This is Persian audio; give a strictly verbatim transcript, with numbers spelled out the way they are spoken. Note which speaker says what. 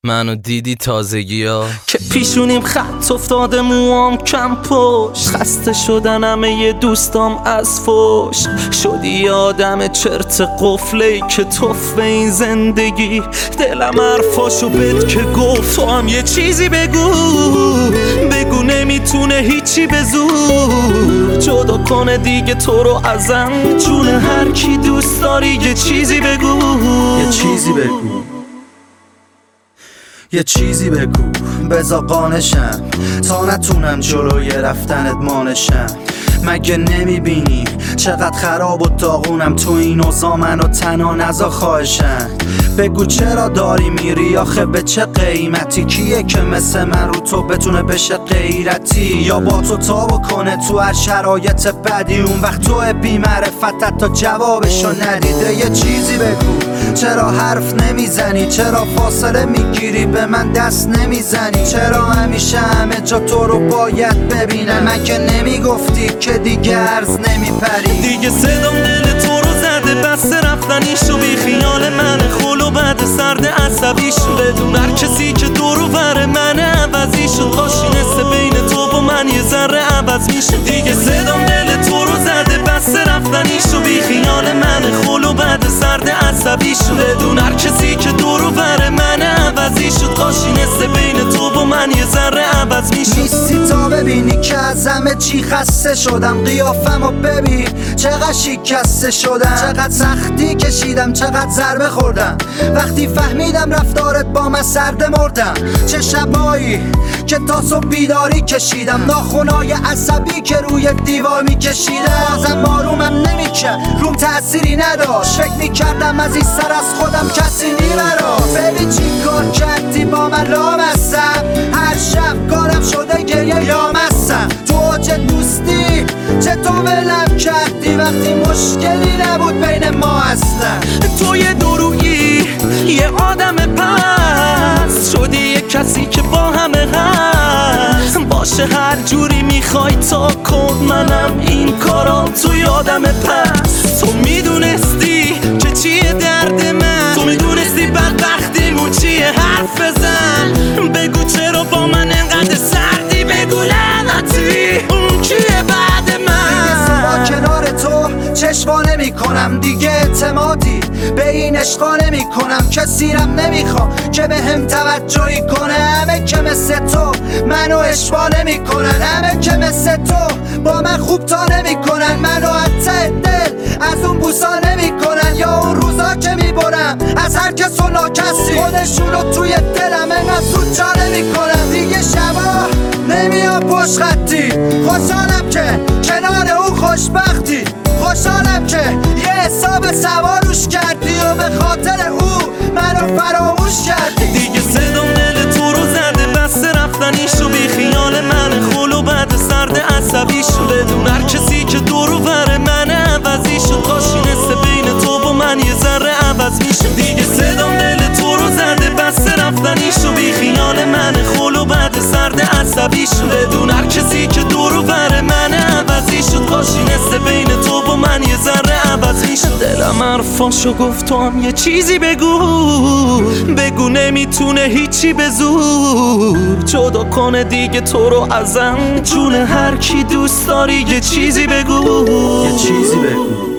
Speaker 1: منو دیدی تازگی ها
Speaker 2: که پیشونیم خط افتاده، موام کم پشت، خسته شدن همه ی دوستام از فوش. شدی آدم چرت قفلی که توف به این زندگی. دلم حرفاشو بد که گفت تو هم یه چیزی بگو، بگو نمیتونه هیچی به زور جدا کنه دیگه تو رو ازم. جون هر کی دوست داری یه چیزی بگو،
Speaker 3: یه چیزی بگو، یه چیزی بگو بزا قانشم تا نتونم جلوی رفتنت مانشم. مگه نمیبینی چقدر خراب و داغونم تو این اوضاع؟ منو تنها نزا خواهشم. بگو چرا داری میری آخه به چه قیمتی؟ کیه که مثل من رو تو بتونه بشه غیرتی؟ یا با تو تا بکنه تو هر شرایط بدی؟ اون وقت تو بی معرفتت تا جوابشو ندیده. یه چیزی بگو چرا حرف نمیزنی؟ چرا فاصله میگیری به من دست نمیزنی؟ چرا همیشه همه جا تو رو باید ببینم؟ مگه نمیگفتی که دیگه عرض نمیپری؟
Speaker 2: دیگه صدام دل تو رو زده، بس رفتنیشو بی خیال من خلو بعد سرد عصبیشو. بدون هر کسی که دورو بره من عوضیشو، کاشی نسه بین تو و من یه ذره عوض میشه. دیگه صدام دل تو رو زده، بس رفتنیشو بی خیال من خلو بعد سرد عصبیشو. بدون هر کسی که دورو بره من عوضیشو، کاشی نسه بین تو و من یه ذره عوض میشه.
Speaker 3: نیستی تا ببینی که از همه چی خسته شدم. قیافمو ببین چقدر شکسته شدم، چقدر سختی کشیدم، چقدر ضربه خوردم. وقتی فهمیدم رفتارت با من سرده مردم. چه شبایی که تا صبح بیداری کشیدم، ناخونای عصبی که روی دیوار میکشیدم. بازم بارومم نمیکرد، روم تأثیری نداشت. فکر میکردم از این سر از خودم کسی نیمراست. ببین چی کار کردی با من لامستم، هر شب کارم شده گریه یامستم. تو اوج دوستی چطور ولم کردی وقتی مشکلی نبود بین ما اصلا؟
Speaker 2: تو یه درویی، یه آدم پس شدی، یه کسی که با همه هست. باشه هر جوری میخوای تا کن، منم این کارا تو یادم پس. تو میدونستی که چیه درد من، تو میدونستی بدبختیمون چیه، حرف بزن. بگو چرا با من انقدر سردی، بگو لعنتی اون کیه بعد من.
Speaker 3: با کنار تو چشوا نمی کنم دیگه، اعتمادی به این عشقا نمی کنم. کسیرم نمیخوام که به هم توجهی کنه. همه که مثل تو منو اشوا نمی کنن، همه که مثل تو با من خوب تا نمی کنن. منو حتی دل از اون بوسا نمی کنن، یا اون روزا که می برم از هر کس و ناکسی خودشونو توی دلم انقدر زود جا نمی کنن. دیگه شبا نمیام پشت خطی، خوشحالم که کنار اون خوشبختی. خوشحالم که یه حساب سواروش کردی و به خاطر او منو فراموش کردی.
Speaker 2: دیگه صدام دل تو رو زده، بس رفتنیشو بی خیال من خلو بعد سرد عصبیشو. بدون هر کسی که دورو بره من عوضیشو، کاشی نسه بین تو و من یه ذره عوض میشه. دیگه صدام دل تو رو زده، بس رفتنیشو بی خیال من خلو بعد سرد عصبیشو. بدون هر کسی که دورو بره من عوضیشو، کاشی نسه بین تو و من یه ذره عوض میشه. دلم حرفاشو گفت تو هم یه چیزی بگو، بگو نمیتونه هیچی به زور جدا کنه دیگه تو رو ازم. جون هر کی دوست داری یه چیزی بگو،
Speaker 3: یه چیزی بگو.